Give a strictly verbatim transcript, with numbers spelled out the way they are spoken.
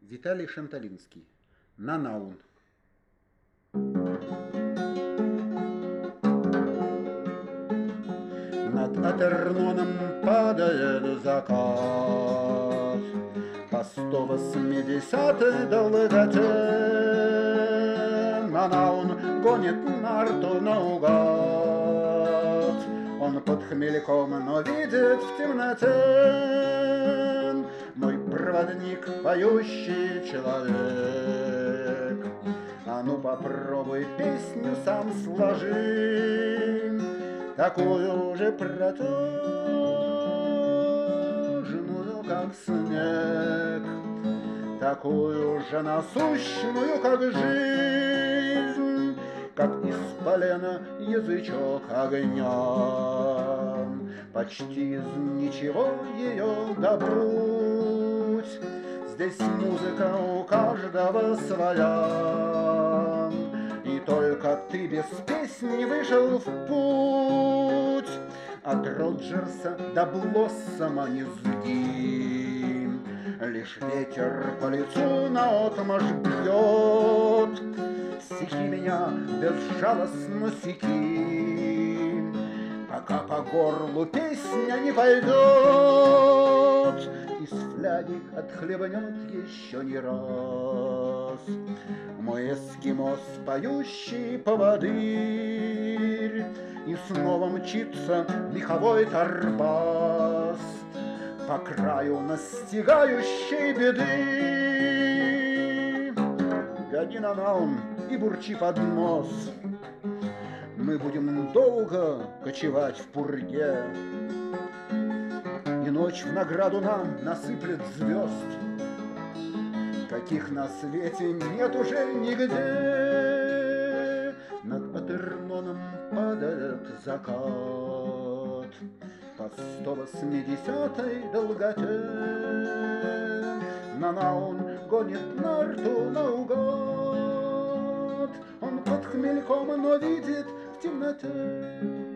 Виталий Шанталинский. Нанаун. Над Атерноном падает закат, по сто восьмидесятой долготе. Нанаун гонит нарту наугад. Он под хмельком, но видит в темноте. Мой проводник, поющий человек, а ну попробуй песню сам сложи, такую же протяжную, как снег, такую же насущную, как жизнь, как из полена язычок огня. Почти из ничего ее добудь, здесь музыка у каждого своя, и только ты без песни вышел в путь. От Роджерса до Блоссома низги, лишь ветер по лицу наотмашь бьет. Секи меня, безжалостно секи, пока по горлу песня не пойдет. Из фляги отхлебнет еще не раз мой эскимос, поющий поводырь, и снова мчится меховой торбас по краю настигающей беды. Гони, Нанаун, и бурчи под нос, мы будем долго кочевать в пурге, и ночь в награду нам насыплет звезд, каких на свете нет уже нигде. Над Атерноном падает закат по сто восьмидесятой долготе. Нанаун гонит нарту наугад, он под хмельком, но видит в темноте.